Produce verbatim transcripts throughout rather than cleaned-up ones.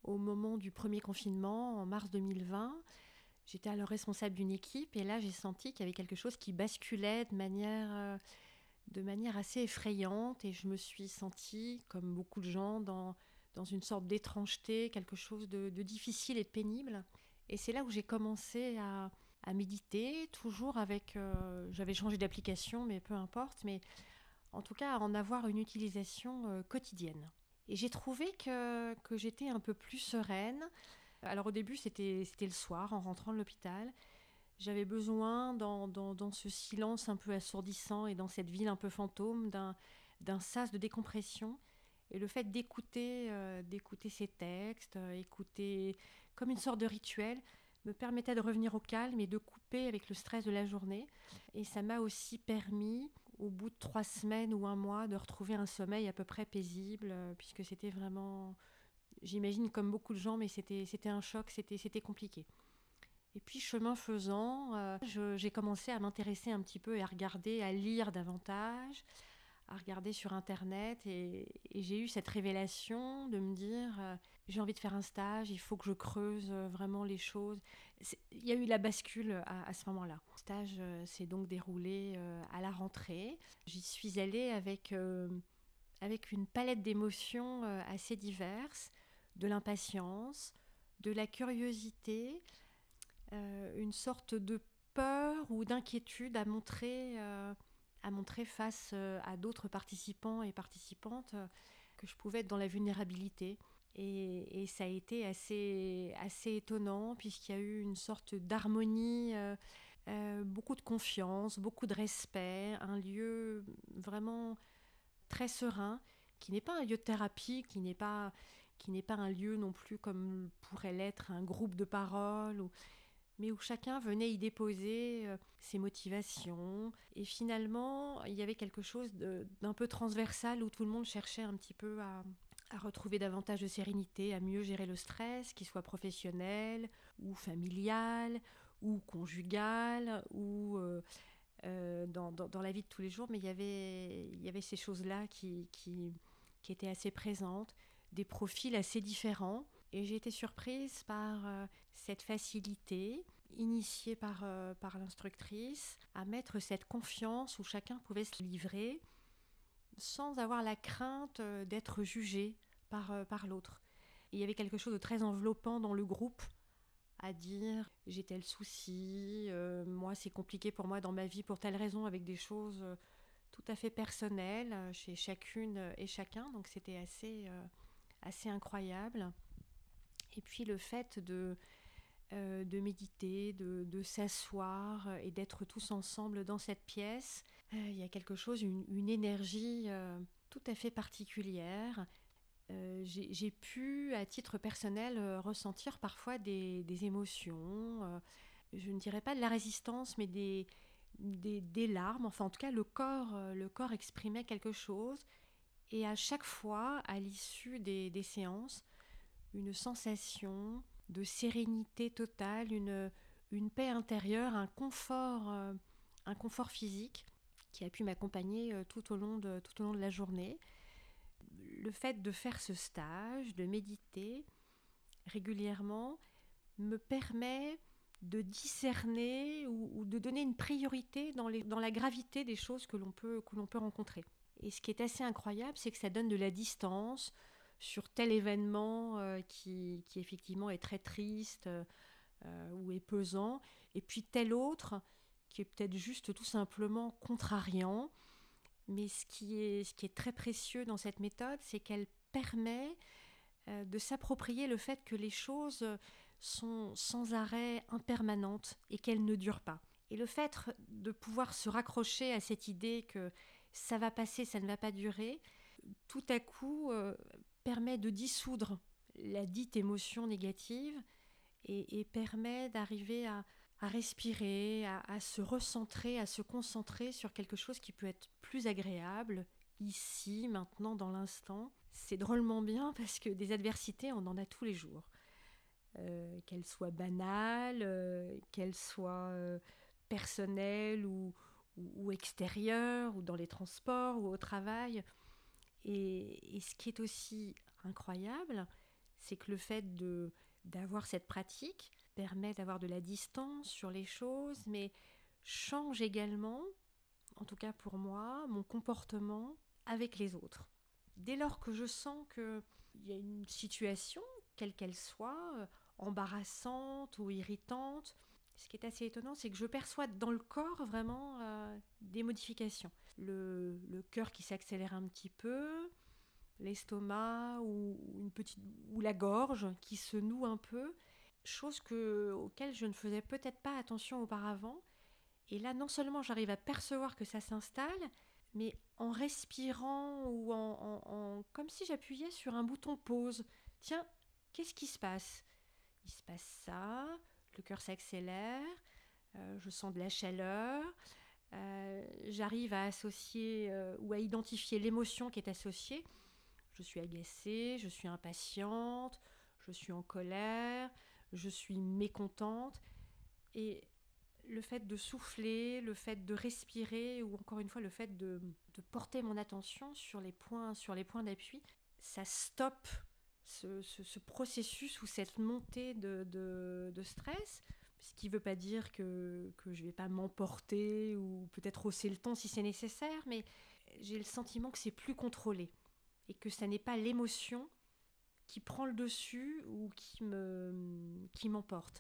au moment du premier confinement, en mars deux mille vingt. J'étais alors responsable d'une équipe et là, j'ai senti qu'il y avait quelque chose qui basculait de manière, euh, de manière assez effrayante et je me suis sentie, comme beaucoup de gens, dans, dans une sorte d'étrangeté, quelque chose de, de difficile et de pénible. Et c'est là où j'ai commencé à, à méditer, toujours avec... euh, j'avais changé d'application, mais peu importe, mais en tout cas à en avoir une utilisation euh, quotidienne. Et j'ai trouvé que, que j'étais un peu plus sereine. Alors au début, c'était, c'était le soir, en rentrant de l'hôpital. J'avais besoin, dans, dans, dans ce silence un peu assourdissant et dans cette ville un peu fantôme, d'un, d'un sas de décompression. Et le fait d'écouter, euh, d'écouter ces textes, euh, écouter comme une sorte de rituel, me permettait de revenir au calme et de couper avec le stress de la journée. Et ça m'a aussi permis, au bout de trois semaines ou un mois, de retrouver un sommeil à peu près paisible, euh, puisque c'était vraiment, j'imagine comme beaucoup de gens, mais c'était, c'était un choc, c'était, c'était compliqué. Et puis chemin faisant, euh, je- j'ai commencé à m'intéresser un petit peu et à regarder, à lire davantage, à regarder sur Internet. Et, et j'ai eu cette révélation de me dire, euh, j'ai envie de faire un stage, il faut que je creuse euh, vraiment les choses. C'est- Il y a eu la bascule à, à ce moment-là. Le stage euh, s'est donc déroulé euh, à la rentrée. J'y suis allée avec, euh, avec une palette d'émotions euh, assez diverses, de l'impatience, de la curiosité, euh, une sorte de peur ou d'inquiétude à montrer, euh, à montrer face euh, à d'autres participants et participantes euh, que je pouvais être dans la vulnérabilité. Et, et ça a été assez, assez étonnant puisqu'il y a eu une sorte d'harmonie, euh, euh, beaucoup de confiance, beaucoup de respect, un lieu vraiment très serein, qui n'est pas un lieu de thérapie, qui n'est pas, qui n'est pas un lieu non plus comme pourrait l'être un groupe de parole, ou, mais où chacun venait y déposer euh, ses motivations. Et finalement, il y avait quelque chose de- d'un peu transversal où tout le monde cherchait un petit peu à, à retrouver davantage de sérénité, à mieux gérer le stress, qu'il soit professionnel ou familial ou conjugal ou euh, euh, dans, dans, dans la vie de tous les jours. Mais il y avait, il y avait ces choses-là qui, qui, qui étaient assez présentes, des profils assez différents. Et j'ai été surprise par euh, cette facilité, initiée par, euh, par l'instructrice, à mettre cette confiance où chacun pouvait se livrer sans avoir la crainte euh, d'être jugé par, euh, par l'autre. Et il y avait quelque chose de très enveloppant dans le groupe, à dire j'ai tel souci, euh, moi c'est compliqué pour moi dans ma vie pour telle raison, avec des choses euh, tout à fait personnelles euh, chez chacune et chacun. Donc c'était assez, euh, assez incroyable. Et puis le fait de, euh, de méditer, de, de s'asseoir et d'être tous ensemble dans cette pièce, euh, il y a quelque chose, une, une énergie euh, tout à fait particulière. Euh, j'ai, j'ai pu, à titre personnel, euh, ressentir parfois des, des émotions, euh, je ne dirais pas de la résistance, mais des, des, des larmes. Enfin, en tout cas, le corps, euh, le corps exprimait quelque chose. Et à chaque fois, à l'issue des, des séances, une sensation de sérénité totale, une, une paix intérieure, un confort, euh, un confort physique qui a pu m'accompagner euh, tout au long de, tout au long de la journée. Le fait de faire ce stage, de méditer régulièrement, me permet de discerner ou, ou de donner une priorité dans, les, dans la gravité des choses que l'on peut, que l'on peut rencontrer. Et ce qui est assez incroyable, c'est que ça donne de la distance sur tel événement euh, qui, qui effectivement est très triste euh, ou est pesant, et puis tel autre qui est peut-être juste tout simplement contrariant. Mais ce qui est, ce qui est très précieux dans cette méthode, c'est qu'elle permet euh, de s'approprier le fait que les choses sont sans arrêt impermanentes et qu'elles ne durent pas. Et le fait de pouvoir se raccrocher à cette idée que ça va passer, ça ne va pas durer, tout à coup euh, permet de dissoudre la dite émotion négative et, et permet d'arriver à, à respirer, à, à se recentrer, à se concentrer sur quelque chose qui peut être plus agréable, ici, maintenant, dans l'instant. C'est drôlement bien parce que des adversités, on en a tous les jours. Euh, qu'elles soient banales, euh, qu'elles soient euh, personnelles ou, ou, ou extérieures, ou dans les transports, ou au travail. Et, et ce qui est aussi incroyable, c'est que le fait de, d'avoir cette pratique permet d'avoir de la distance sur les choses, mais change également, en tout cas pour moi, mon comportement avec les autres. Dès lors que je sens qu'il y a une situation, quelle qu'elle soit, euh, embarrassante ou irritante, ce qui est assez étonnant, c'est que je perçois dans le corps vraiment euh, des modifications. Le, le cœur qui s'accélère un petit peu, l'estomac ou, une petite, ou la gorge qui se noue un peu, chose que, auquel je ne faisais peut-être pas attention auparavant. Et là, non seulement j'arrive à percevoir que ça s'installe, mais en respirant ou en, en, en comme si j'appuyais sur un bouton pause. Tiens, qu'est-ce qui se passe? Il se passe ça, le cœur s'accélère, euh, je sens de la chaleur, euh, j'arrive à associer euh, ou à identifier l'émotion qui est associée. Je suis agacée, je suis impatiente, je suis en colère, je suis mécontente. Et le fait de souffler, le fait de respirer, ou encore une fois le fait de, de porter mon attention sur les points, sur les points d'appui, ça stoppe ce, ce, ce processus ou cette montée de, de, de stress. Ce qui ne veut pas dire que, que je ne vais pas m'emporter ou peut-être hausser le ton si c'est nécessaire, mais j'ai le sentiment que c'est plus contrôlé et que ça n'est pas l'émotion qui prend le dessus ou qui, me, qui m'emporte.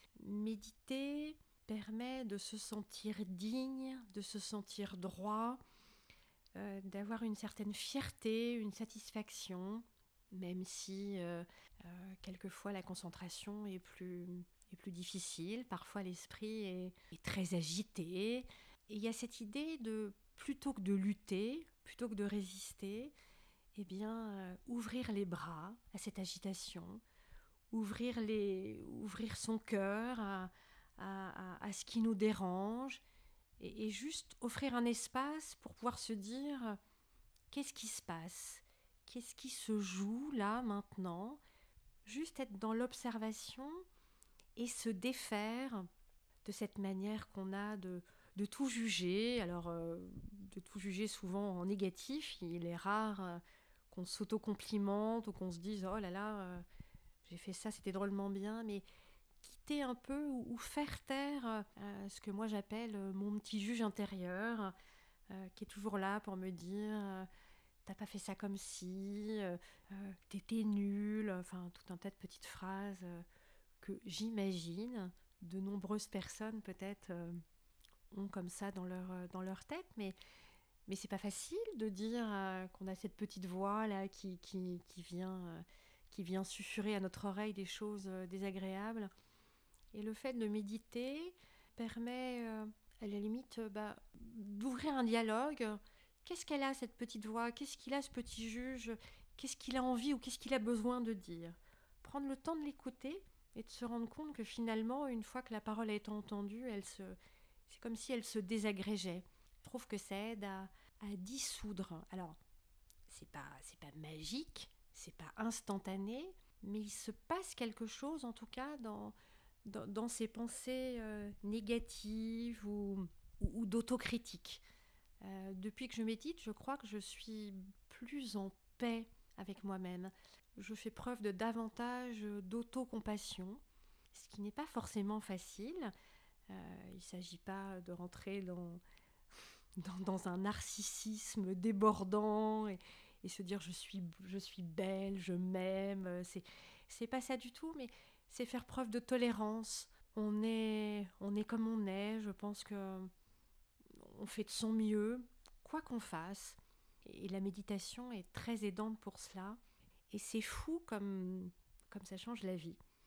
Méditer permet de se sentir digne, de se sentir droit, euh, d'avoir une certaine fierté, une satisfaction, même si euh, euh, quelquefois la concentration est plus, est plus difficile, parfois l'esprit est, est très agité. Et il y a cette idée de, plutôt que de lutter, plutôt que de résister, eh bien, euh, ouvrir les bras à cette agitation, ouvrir, les, ouvrir son cœur à, à, à, à ce qui nous dérange et, et juste offrir un espace pour pouvoir se dire qu'est-ce qui se passe, qu'est-ce qui se joue là maintenant, juste être dans l'observation et se défaire de cette manière qu'on a de, de tout juger, alors euh, de tout juger souvent en négatif. Il est rare euh, qu'on s'auto-complimente ou qu'on se dise oh là là, euh, j'ai fait ça, c'était drôlement bien, mais quitter un peu ou, ou faire taire euh, ce que moi j'appelle euh, mon petit juge intérieur, euh, qui est toujours là pour me dire euh, t'as pas fait ça comme si, euh, euh, t'étais nul, enfin tout un tas de petites phrases euh, que j'imagine de nombreuses personnes peut-être euh, ont comme ça dans leur, euh, dans leur tête, mais, mais c'est pas facile de dire euh, qu'on a cette petite voix là qui, qui, qui vient... Euh, qui vient susurrer à notre oreille des choses euh, désagréables. Et le fait de méditer permet, euh, à la limite, euh, bah, d'ouvrir un dialogue. Qu'est-ce qu'elle a, cette petite voix? Qu'est-ce qu'il a, ce petit juge? Qu'est-ce qu'il a envie ou qu'est-ce qu'il a besoin de dire? Prendre le temps de l'écouter et de se rendre compte que finalement, une fois que la parole a été entendue, elle se... c'est comme si elle se désagrégeait. Je trouve que ça aide à, à dissoudre. Alors, c'est pas, c'est pas magique, c'est pas instantané, mais il se passe quelque chose, en tout cas, dans, dans, dans ces pensées euh, négatives ou, ou, ou d'autocritique. Euh, depuis que je médite, je crois que je suis plus en paix avec moi-même. Je fais preuve de davantage d'autocompassion, ce qui n'est pas forcément facile. Euh, il ne s'agit pas de rentrer dans, dans, dans un narcissisme débordant et, et se dire je suis, je suis belle, je m'aime. C'est, c'est pas ça du tout, mais c'est faire preuve de tolérance. On est, on est comme on est. Je pense que on fait de son mieux, quoi qu'on fasse. Et la méditation est très aidante pour cela. Et c'est fou comme, comme ça change la vie.